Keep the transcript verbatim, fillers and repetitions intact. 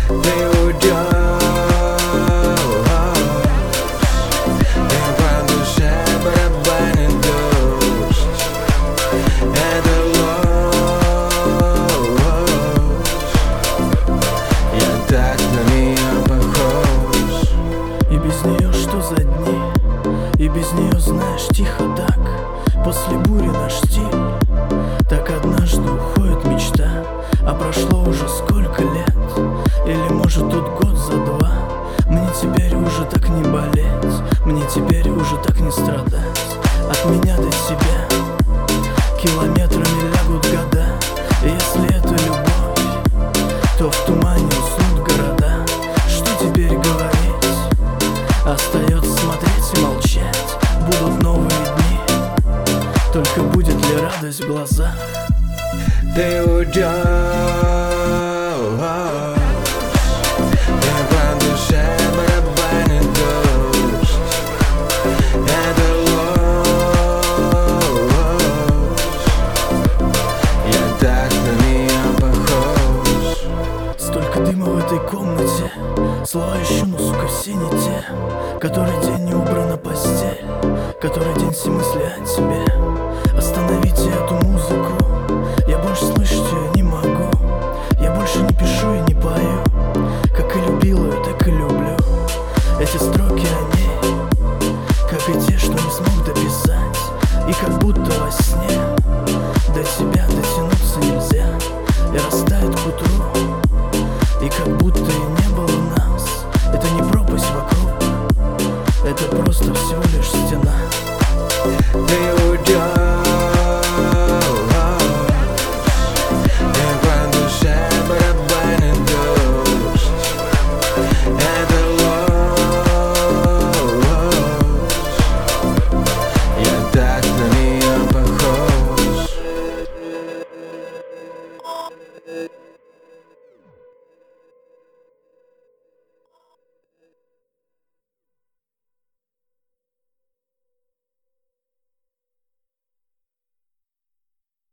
Ты уйдешь, и по душе барабанит дождь. Это ложь, я так на нее похож. И без нее что за дни? И без нее, знаешь, тихо так. После бури наш стиль. Так однажды уходит мечта. А прошло уже сколько лет? Или может тут год за два? Мне теперь уже так не болеть. Мне теперь уже так не страдать. От меня до тебя километрами лягут года. И если это любовь, то в тумане уснут города. Что теперь говорить? Остается смотреть и молчать. Будут новые дни, только будет ли радость в глазах? Ты уйдешь, и по душе барабанит дождь. Это ложь, я так на нее похож. Столько дыма в этой комнате, слова ищу, но, сука, все не те. Который день не убрана постель, который день все мысли о тебе. Остановите эту музыку, я больше слышать ее не могу. Я больше не пишу и не пою, как и любил ее, так и люблю. Эти строки о ней, как и те, что не смог дописать. И как будто во сне до тебя дотянуться нельзя. И растает к утру, и как будто и не было нас. Это не пропасть вокруг, это просто всего лишь стена. Ты уйдешь,